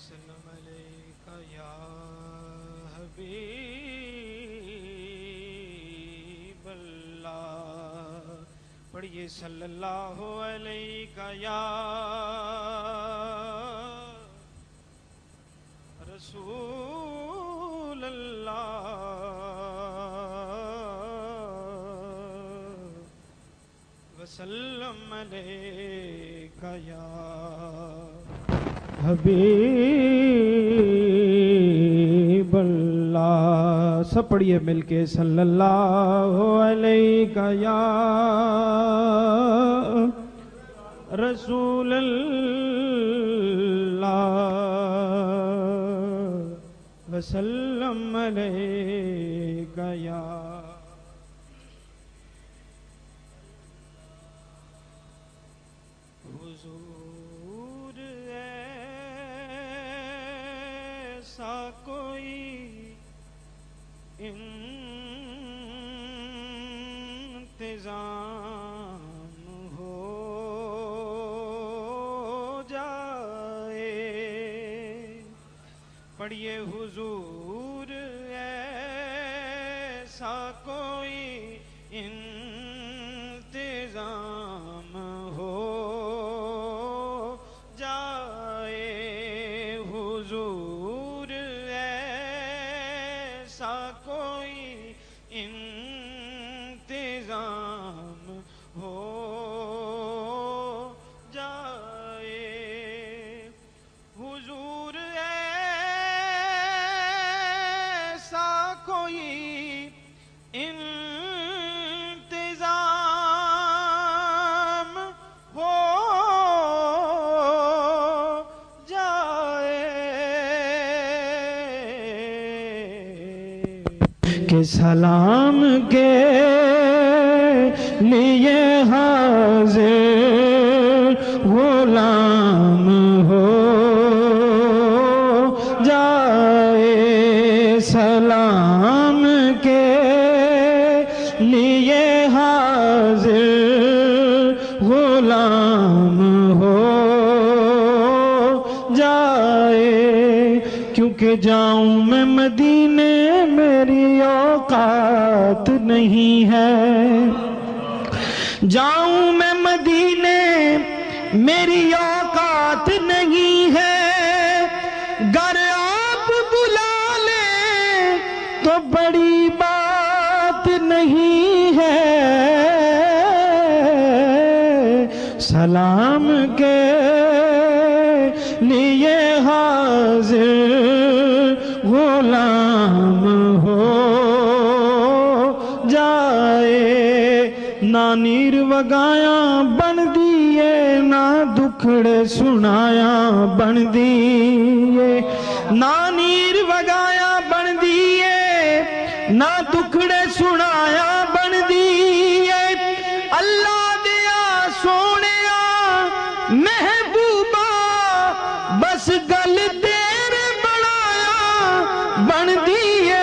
وسلم علیک یا حبیب اللہ. پڑھیے صلی اللہ علیہ یا رسول اللہ وسلم علیک یا حبیب اللہ. سب پڑھیے مل کے صلی اللہ علیہ یا رسول اللہ وسلم علیک یا حضور. ایسا کوئی انتظام ہو جائے. پڑھیے حضور ایسا کوئی انتظام ہو جائے. حضور ایسا کوئی انتظام ہو جائے. حضور ایسا کوئی انتظام ہو جائے کہ سلام کے لیے حاضر غلام ہو جائے. سلام کے لیے حاضر غلام ہو جائے. کیونکہ جاؤں میں مدینے میری اوقات نہیں ہے. جاؤں میں مدینے میری اوقات نہیں ہے. گر آپ بلا لیں تو بڑی بات نہیں ہے. سلام کے لیے حاضر غلام ہو جائے. نہ نیر وگایا بن دیے نہ دکھڑے سنایا بن دیے. نہ نیر وگایا بن دیے نہ دکھڑے سنایا بن دیے. اللہ دیا سونیا محبوبہ بس گل تیرے بڑایا بن دیے.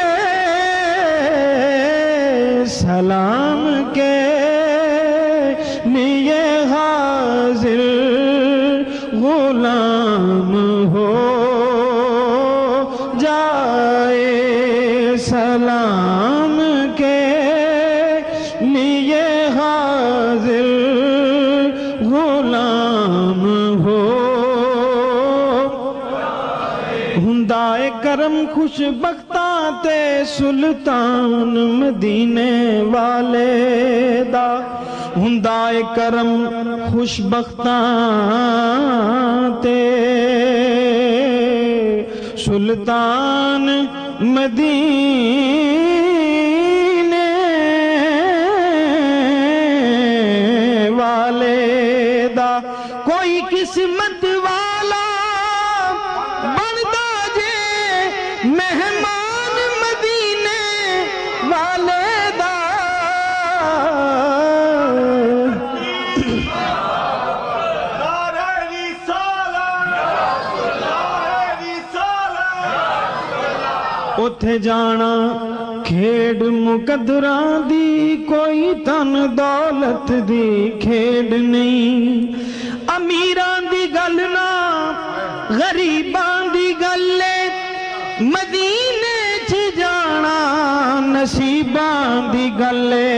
سلام کے لیے حاضر غلام ہو جائے. سلام کے لیے حاضر غلام ہو ہندائے کرم خوش بختاں تے سلطان مدینے والے دا. ہندائے کرم خوش بختاں تے سلطان مدینے والے دا. کوئی قسمت والا بندا جے مہمان مدینے والے دا. اتھے جانا کھیڑ مقدراں دی کوئی تن دولت دی کھیڑ نہیں. امیراں دی گل نہ غریباں دی گلے مدینے چ جانا نصیباں دی گلے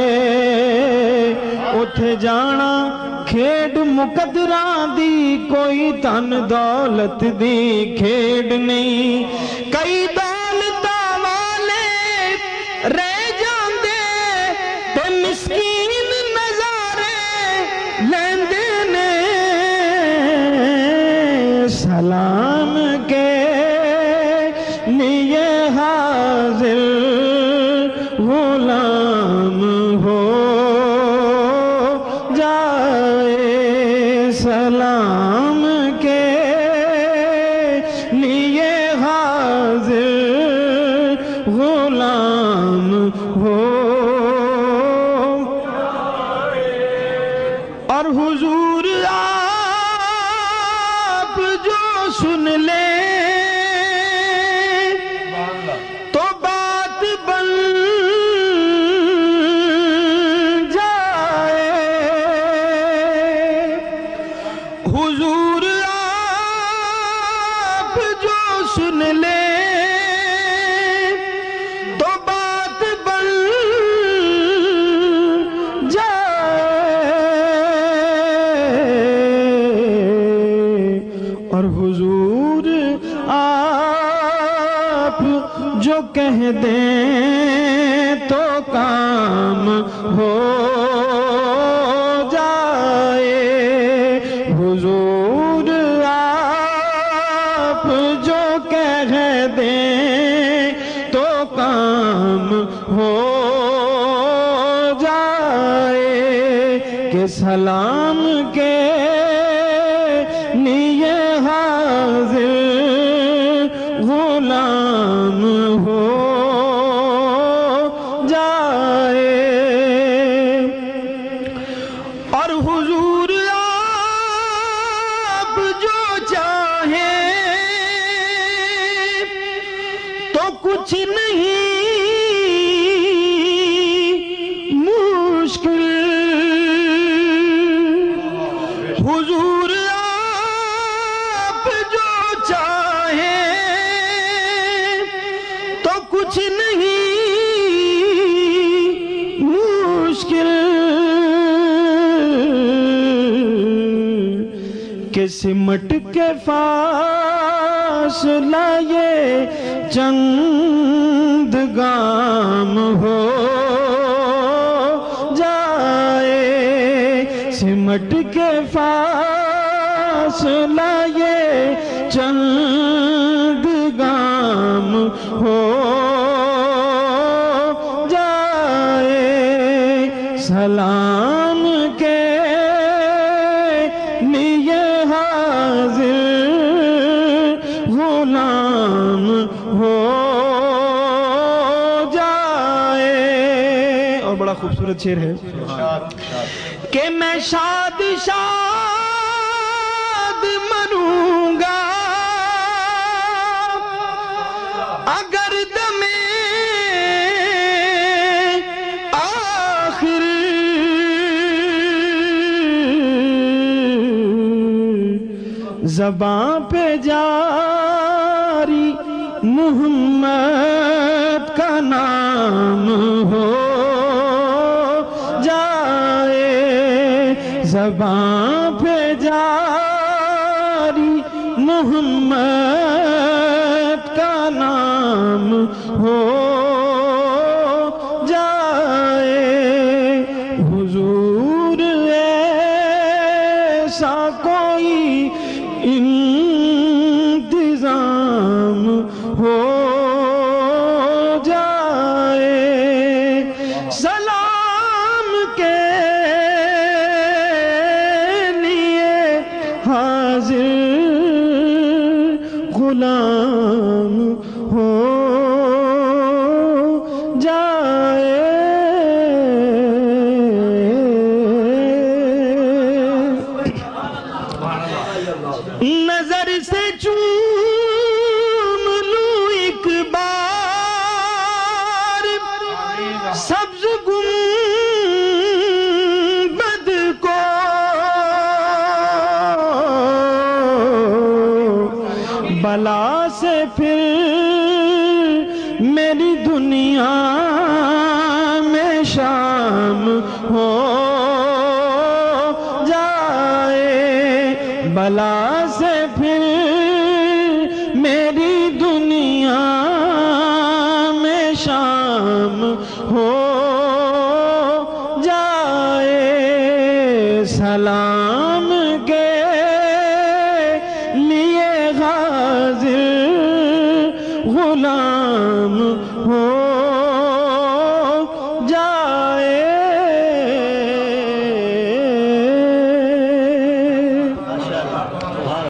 اٹھے جانا کھیڈ مقدراں دی کوئی تن دولت دی کھیڈ نہیں کئی دولتاں والے رہ جاندے تے مسکین نظارے لیندے نے سلام کے لیے حاضر غلام ہو جائے سلام کے لیے حاضر غلام ہو اور حضور آپ جو سن لے تو بات بن جائے حضور آپ جو سن لے تو بات بن جائے اور حضور آپ جو کہہ دیں تو کام ہو جائے حضور آپ جو کہہ دیں تو کام ہو جائے کہ سلام کے لیے حاضر غلام ہو جائے اور حضور آپ جو چاہیں تو کچھ نہیں مشکل حضور آپ جو چاہیں تو کچھ نہیں مشکل کہ سمٹ کے فاصلہ یہ چند گام ہو جائے سمٹ کے فاصلہ یہ چند گام ہو جائے سلام کے لیے حاضر غلام ہو جائے اور بڑا خوبصورت شعر ہے کہ میں شاد شاد مروں گا اگر دم آخر زباں پہ جاری محمد کا نام ہو جائے زباں پہ جاری محمد کا نام ہو جائے حضور ایسا کوئی انتظام ہو جائے سلام کے لیے حاضر غلام ہو جائے نظر سے چوم لوں ایک بار سبز گنبد کو بلا ہو جائے سلام کے لیے غازل غلام ہو